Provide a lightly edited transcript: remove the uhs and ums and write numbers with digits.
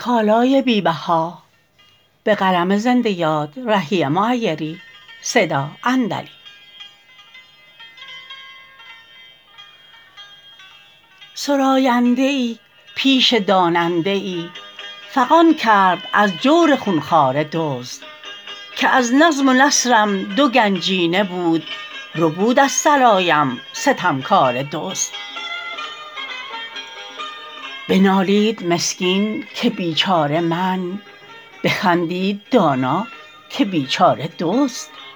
سراینده ای پیش داننده ای فغان کرد از جور خونخواره دزد که از نظم و نثرم دو گنجینه بود ربود از سرایم ستمکاره دزد بنالید مسکین که بیچاره من بخندید دانا که بیچاره دزد